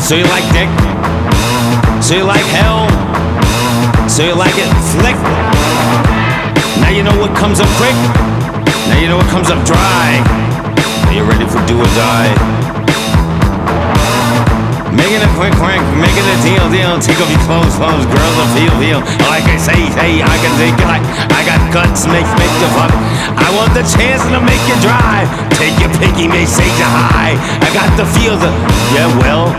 So you like dick? So you like hell? So you like it flick? Now you know what comes up quick. Now you know what comes up dry. Are you ready for do or die? Making a quick, making a deal. Take off your clothes, girls will feel. Like I say, I can take it. I got guts, make the fuck. I want the chance to make you dry. Take your pinky, may say you high. I got the feels of, yeah, well,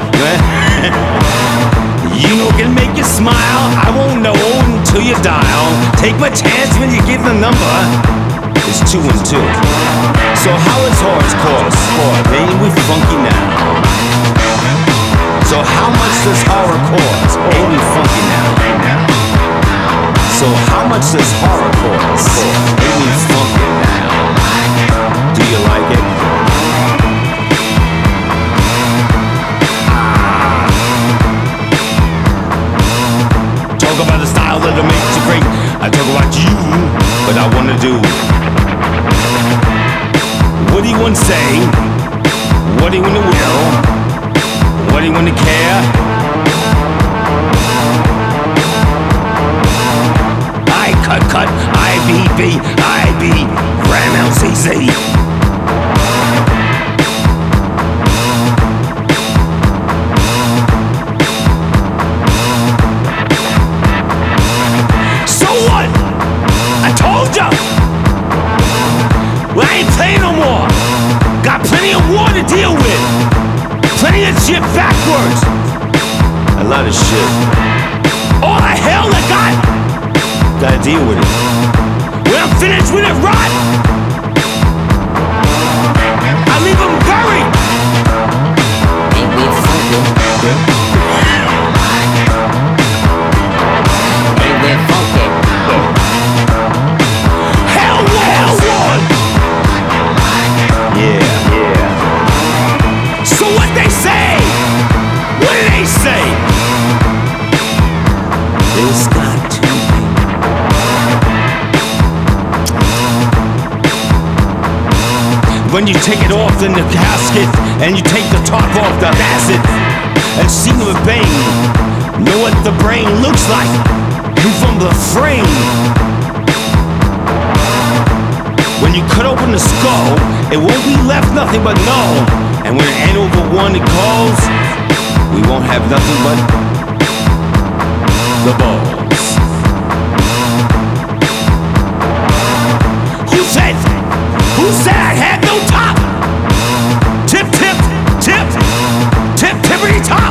you know can make you smile. I won't know until you dial. Take my chance when you give the number. It's 2 and 2. So how is horse course? Baby, we funky now. So how much does horror cost? Ain't we funky now? So how much does horror cost? Ain't we funky now? Do you like it? Talk about the style that'll make you great. I talk about you, but I wanna do. What do you want to say? What do you want to will? What do you want to care? I cut, I be Ram LCC. So what? I told ya. Well, I ain't playing no more. Got plenty of war to deal with. Plenty of shit backwards. A lot of shit. All the hell I got. Gotta deal with it. When I'm finished with it, rot. I leave them buried. Ain't we funky? Ain't we funky? Hell one. Yeah. So what they say? What do they say? It's got to be. When you take it off in the casket and you take the top off the acid and see the bang, know what the brain looks like from the frame. When you cut open the skull, it won't be left nothing but null. And when it ain't over one it calls, we won't have nothing but the balls. Who said I had no top? Tippity top.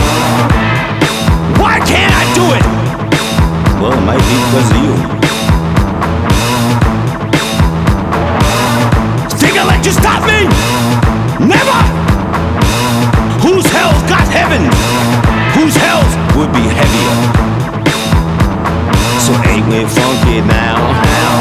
Why can't I do it? Well, it might be because of you. Think I'll let you stop me? Never! Whose hell's got heaven? Whose hell's would be heavier? So ain't we funky now?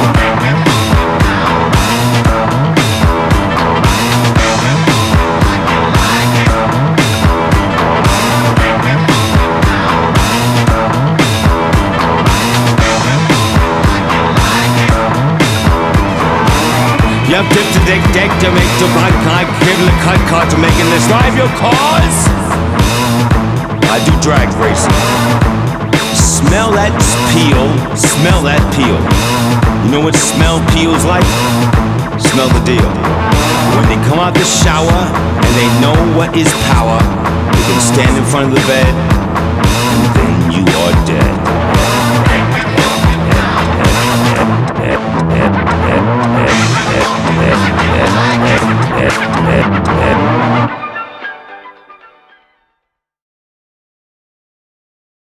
Yep, dip to deck to make the black guy, give the cut to making this drive your cars. I do drag racing. Smell that peel. You know what smell peels like? Smell the deal. When they come out the shower and they know what is power, they can stand in front of the bed